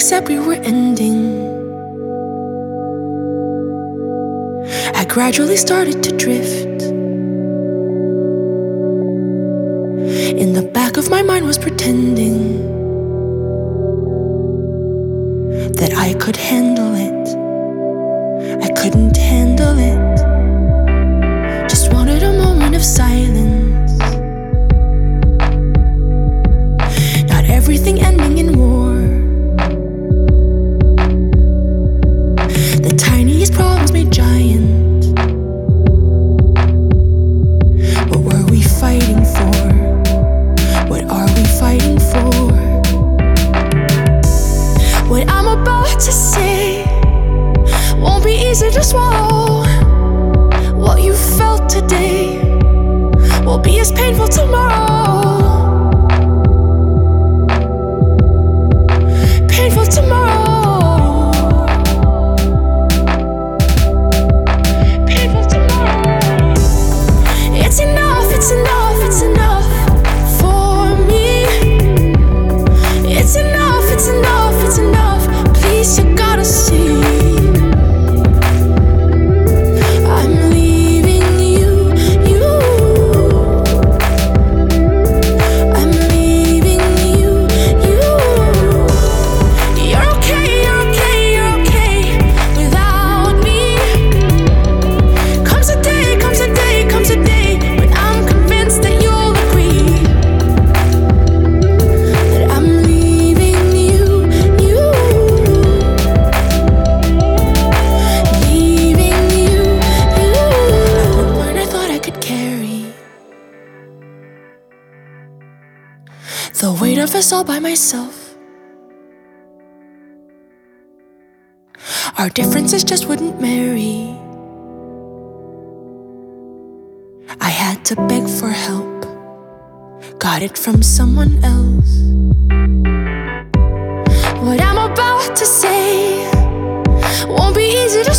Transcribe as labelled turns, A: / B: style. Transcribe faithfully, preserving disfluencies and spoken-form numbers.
A: said we were ending, I gradually started to drift. In the back of my mind was pretending that I could handle it. I couldn't handle it. Just wanted a moment of silence. Not everything ending in war. The tiniest problems made giant. What were we fighting for? What are we fighting for? What I'm about to say won't be easy to swallow. What you felt today will be as painful tomorrow. Painful tomorrow. Painful tomorrow. It's enough, it's enough, it's enough for me. It's enough, it's enough, it's enough. Please, you gotta see. The weight of us all by myself. Our differences just wouldn't marry. I had to beg for help. Got it from someone else. What I'm about to say won't be easy to